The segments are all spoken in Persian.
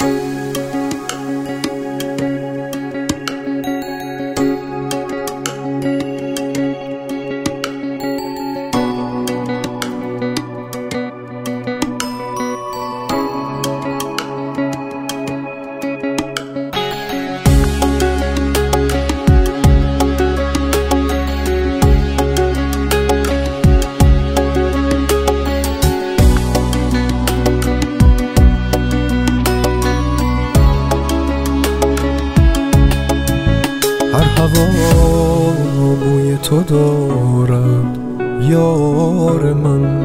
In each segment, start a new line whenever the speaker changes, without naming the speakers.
هر هوا بوی تو دارد یار من،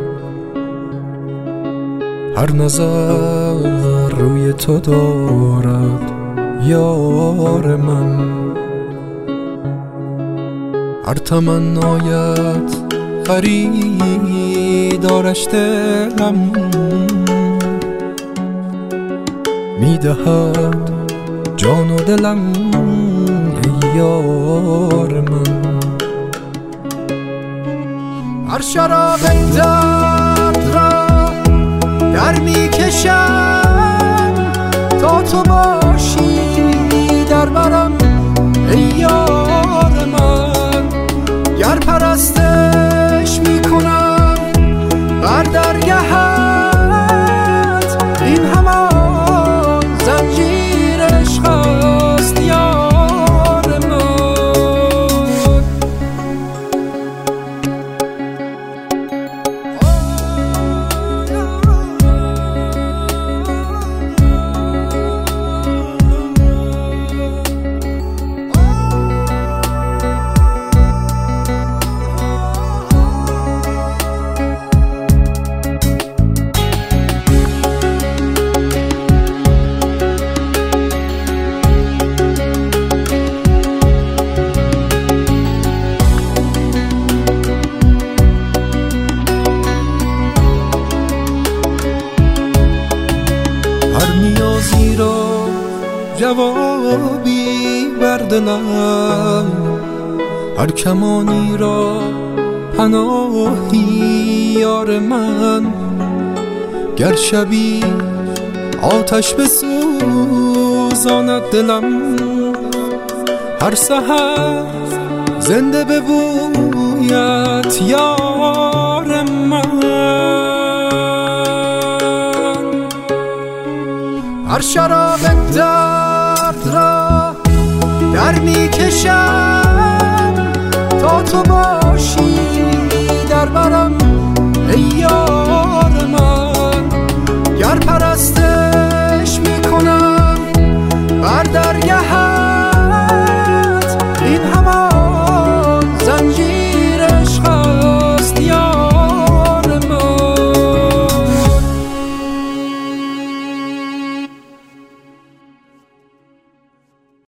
هر نظر روی تو دارد یار من، هر تمنایت خریدارش دلم میدهد جان و دلم ای یار من.
هر شراب این درد را در می کشم تا تو باشی در برم ای یار من. گر پرستش می کنم بر درگهت، این همان زنجیر عشق است یار من.
هر نیازی را جوابی بر دلم، هر کمانی را پناهی یار من. گر شبی آتش بسوزاند دلم، هر سحر زنده به بویت یار من.
هر شراب درد را در می کشم تا تو باشی در برم